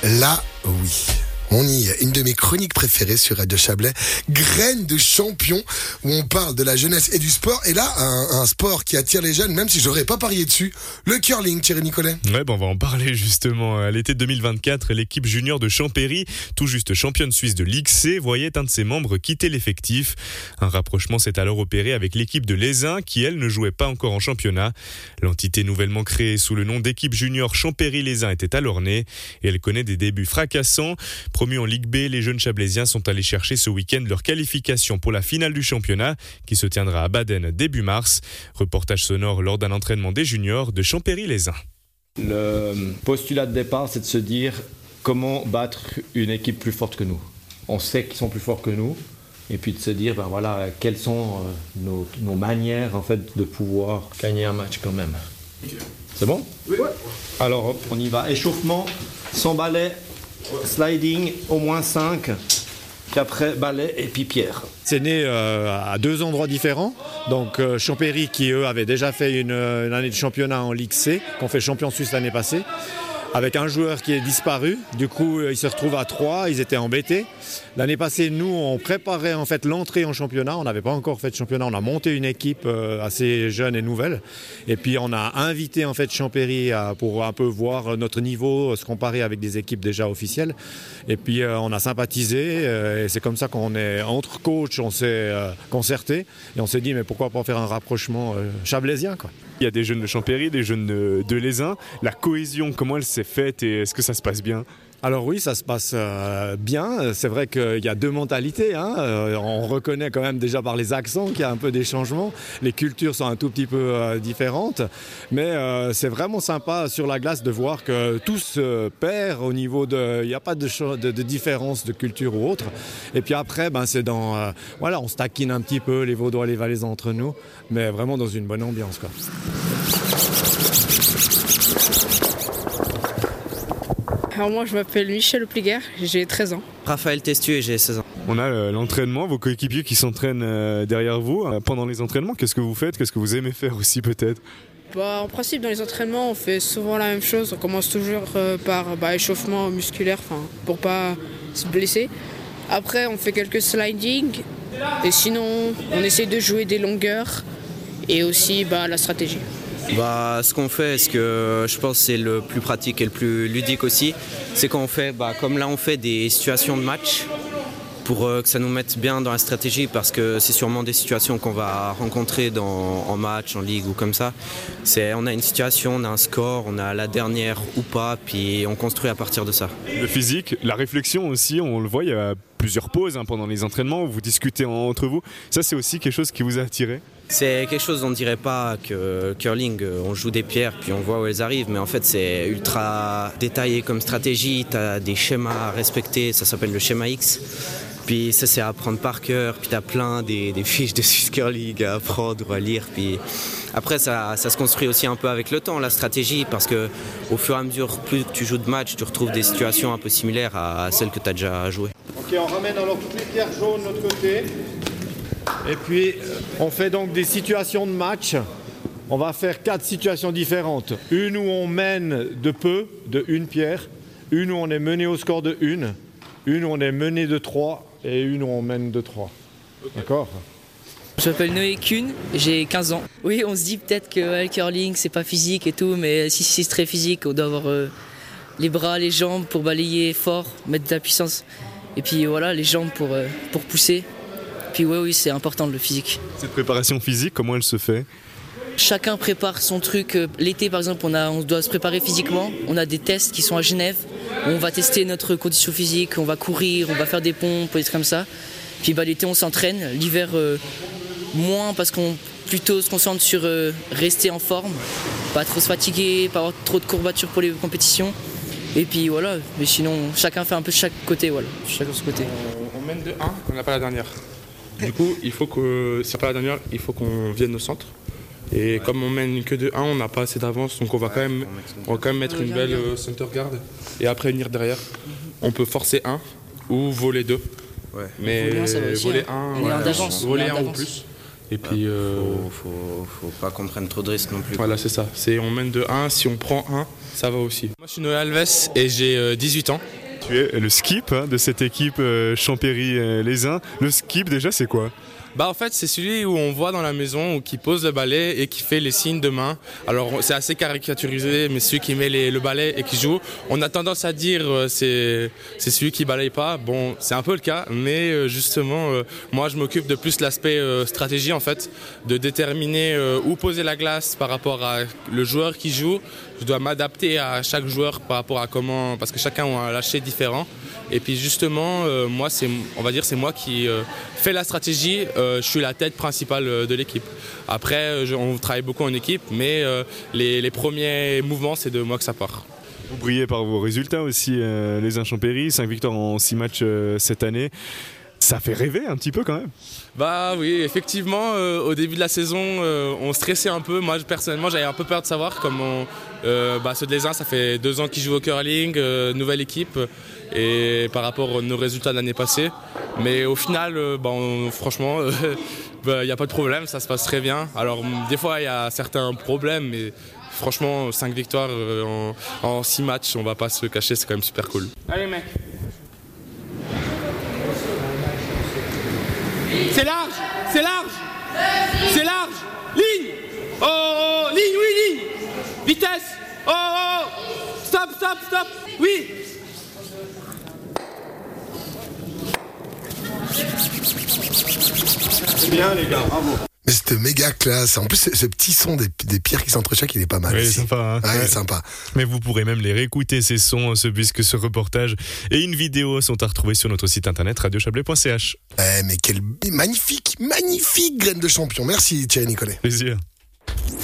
Là, oui. On y est, une de mes chroniques préférées sur Radio Chablais, Graines de champion, où on parle de la jeunesse et du sport. Et là, un sport qui attire les jeunes, même si j'aurais pas parié dessus, le curling, Thierry Nicolet. Ouais, on va en parler justement. À l'été 2024, l'équipe junior de Champéry, tout juste championne suisse de Ligue C, voyait un de ses membres quitter l'effectif. Un rapprochement s'est alors opéré avec l'équipe de l'Aisin, qui elle ne jouait pas encore en championnat. L'entité nouvellement créée sous le nom d'équipe junior Champéry-l'Aisin était alors née, et elle connaît des débuts fracassants. Promus en Ligue B, les jeunes Chablaisiens sont allés chercher ce week-end leur qualification pour la finale du championnat qui se tiendra à Baden début mars. Reportage sonore lors d'un entraînement des juniors de Champéry-l'Aisin. Le postulat de départ, c'est de se dire comment battre une équipe plus forte que nous. On sait qu'ils sont plus forts que nous. Et puis de se dire, quelles sont nos manières en fait, de pouvoir gagner un match quand même. Okay. C'est bon ? Oui. Ouais. Alors hop, on y va. Échauffement, sans balai. Sliding, au moins 5, puis après balai et puis pierre. C'est né à deux endroits différents. Donc Champéry qui eux avaient déjà fait une année de championnat en Ligue C, qu'on fait champion suisse l'année passée, avec un joueur qui est disparu. Du coup, ils se retrouvent à 3, ils étaient embêtés. L'année passée, nous, on préparait en fait l'entrée en championnat. On n'avait pas encore fait de championnat. On a monté une équipe assez jeune et nouvelle. Et puis, on a invité en fait Champéry pour un peu voir notre niveau, se comparer avec des équipes déjà officielles. Et puis, on a sympathisé. Et c'est comme ça qu'on est entre coachs, on s'est concerté et on s'est dit mais pourquoi pas faire un rapprochement chablaisien, quoi. Il y a des jeunes de Champéry, des jeunes de l'Aisin. La cohésion, comment elle s'est faite et est-ce que ça se passe bien ? Alors oui, ça se passe bien. C'est vrai qu'il y a deux mentalités. On reconnaît quand même déjà par les accents qu'il y a un peu des changements. Les cultures sont un tout petit peu différentes. Mais c'est vraiment sympa sur la glace de voir que tout se perd au niveau de... Il n'y a pas de différence de culture ou autre. Et puis après, c'est dans... on se taquine un petit peu, les Vaudois et les Valaisans entre nous. Mais vraiment dans une bonne ambiance, quoi. Alors moi je m'appelle Michel Pliger, j'ai 13 ans. Raphaël Testu et j'ai 16 ans. On a l'entraînement, vos coéquipiers qui s'entraînent derrière vous. Pendant les entraînements, qu'est-ce que vous faites ? Qu'est-ce que vous aimez faire aussi peut-être ? En principe dans les entraînements on fait souvent la même chose. On commence toujours par échauffement musculaire pour pas se blesser. Après on fait quelques sliding et sinon on essaie de jouer des longueurs et aussi la stratégie. Ce qu'on fait, ce que je pense c'est le plus pratique et le plus ludique aussi, c'est qu'on fait, comme là on fait des situations de match pour que ça nous mette bien dans la stratégie parce que c'est sûrement des situations qu'on va rencontrer en match, en ligue ou comme ça. On a une situation, on a un score, on a la dernière ou pas, puis on construit à partir de ça. Le physique, la réflexion aussi, on le voit, il y a plusieurs pauses pendant les entraînements où vous discutez entre vous. Ça c'est aussi quelque chose qui vous a attiré ? C'est quelque chose, on ne dirait pas que curling, on joue des pierres puis on voit où elles arrivent, mais en fait c'est ultra détaillé comme stratégie, tu as des schémas à respecter, ça s'appelle le schéma X. Puis ça c'est à apprendre par cœur, puis tu as plein des fiches de Swiss Curling à apprendre ou à lire. Puis après ça se construit aussi un peu avec le temps, la stratégie, parce qu'au fur et à mesure, plus que tu joues de match, tu retrouves des situations un peu similaires à celles que tu as déjà jouées. Ok, on ramène alors toutes les pierres jaunes de l'autre côté. Et puis, on fait donc des situations de match. On va faire 4 situations différentes. Une où on mène de peu, de 1 pierre. Une où on est mené au score de 1. Une où on est mené de 3. Et une où on mène de 3. Okay. D'accord ? Je m'appelle Noé Kuhn, j'ai 15 ans. Oui, on se dit peut-être que le curling, c'est pas physique et tout, mais si c'est très physique, on doit avoir les bras, les jambes pour balayer fort, mettre de la puissance. Et puis voilà, les jambes pour pousser. Puis oui, c'est important le physique. Cette préparation physique, comment elle se fait ? Chacun prépare son truc. L'été par exemple, on doit se préparer physiquement. On a des tests qui sont à Genève. On va tester notre condition physique, on va courir, on va faire des pompes, des trucs comme ça. Puis l'été on s'entraîne, l'hiver moins parce qu'on plutôt se concentre sur rester en forme, pas trop se fatiguer, pas avoir trop de courbatures pour les compétitions. Et puis voilà, mais sinon chacun fait un peu de chaque côté, voilà, chacun de son côté. On mène de 1, on n'a pas la dernière. Du coup, il faut que, si on n'a pas la dernière, il faut qu'on vienne au centre. Et comme on mène que de 1, on n'a pas assez d'avance, donc on va quand même mettre une belle center guard et après venir derrière. On peut forcer 1 ou voler 2. Ouais. Mais voler 1 ou plus. Et puis, faut pas qu'on prenne trop de risques non plus. Voilà, c'est ça. On mène de 1, si on prend 1, ça va aussi. Moi, je suis Noé Alves et j'ai 18 ans. Tu es le skip de cette équipe Champéry-Lézin. Le skip, déjà, c'est quoi ? En fait, c'est celui où on voit dans la maison, qui pose le balai et qui fait les signes de main. Alors, c'est assez caricaturisé, mais celui qui met le balai et qui joue, on a tendance à dire c'est celui qui balaye pas. Bon, c'est un peu le cas, mais justement, moi, je m'occupe de plus l'aspect stratégie, en fait, de déterminer où poser la glace par rapport à le joueur qui joue. Je dois m'adapter à chaque joueur par rapport à comment, parce que chacun a un lâcher différent. Et puis justement, moi, c'est moi qui fais la stratégie. Je suis la tête principale de l'équipe. Après, on travaille beaucoup en équipe, mais les premiers mouvements, c'est de moi que ça part. Vous brillez par vos résultats aussi, les Champéry, 5 victoires en 6 matchs cette année. Ça fait rêver un petit peu quand même. Oui, effectivement, au début de la saison, on stressait un peu. Moi, personnellement, j'avais un peu peur de savoir comment ceux de Lézin, ça fait 2 ans qu'ils jouent au curling, nouvelle équipe, et par rapport à nos résultats de l'année passée. Mais au final, franchement, il n'y a pas de problème, ça se passe très bien. Alors, des fois, il y a certains problèmes, mais franchement, 5 victoires en 6 matchs, on va pas se cacher, c'est quand même super cool. Allez, mec. C'est large, c'est large, c'est large. Ligne. Oh, ligne, oui, ligne. Vitesse. Oh, stop, stop, stop. Oui. C'est bien les gars, bravo. Mais c'était méga classe. En plus, ce petit son des pierres qui s'entrechoquent, il est pas mal. Oui, aussi. Sympa. Hein, ouais, sympa. Mais vous pourrez même les réécouter, ces sons, puisque ce reportage et une vidéo sont à retrouver sur notre site internet radiochablais.ch. Mais quelle magnifique graine de champion. Merci Thierry Nicolet. Plaisir.